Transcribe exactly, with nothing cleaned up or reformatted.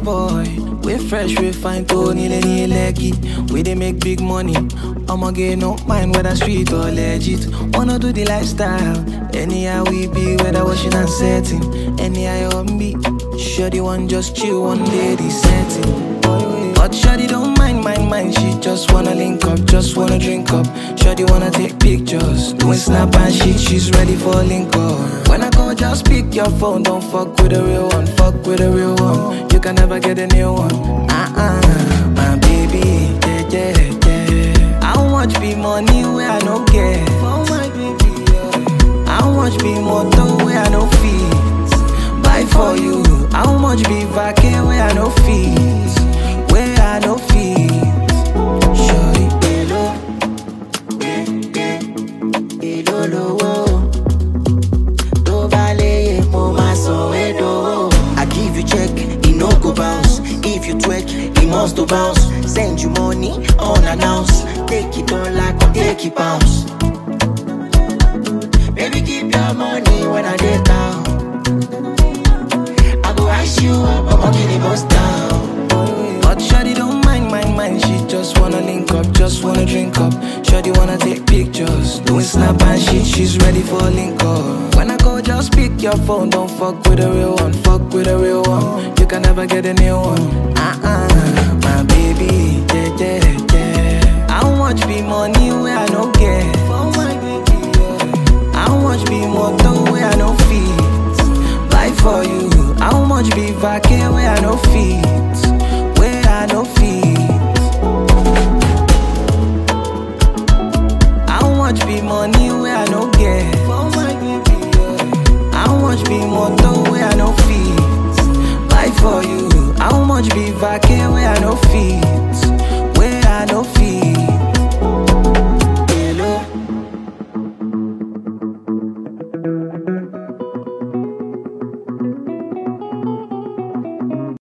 boy. We fresh, we fine, Tony, Lenny, Leggy. We they make big money. I'ma get no mind whether street or legit. Wanna do the lifestyle. Anyhow we be, whether washing and setting. Anyhow on me. Shorty one just chill one day, the setting. But shorty don't mind, mind, mind. She just wanna link up, just wanna drink up. Shorty wanna take pictures, doing snap and shit. She's ready for a link up. When I call, just pick your phone. Don't fuck with a real one, fuck with a real one. You can never get a new one. Uh-uh, my baby, yeah, yeah, yeah. How much be money where I no get? For my baby, yeah. How much be motor where I no fees? Buy for you. How much be vacay where I no fees? Where I no fees? Shorty, hello, hello, hello. To vale mo maso edo. I give you check, it no go bounce. If you twerk, it must to bounce. Send you money unannounced. Take it all like or take it bounce. Baby, keep your money when I get down. I go ice you up, I'm gonna get it bust down. But shawty don't mind, mind, mind. She just wanna link up, just wanna drink up. Shawty wanna take pictures, doing snap and shit. She's ready for a link up. When I call, just pick your phone. Don't fuck with a real one, fuck with a real one. You can never get a new one. Uh-uh, my baby, yeah, yeah, yeah. How much be money where I no get? For my baby, yeah. How much be motor where I no fees? Buy for you. How much be vacay where I no fees? Where I no fees? How much be money where I no get? For my baby, yeah. How much be motor where I no fees? Buy for you. How much be vacay where I no fees?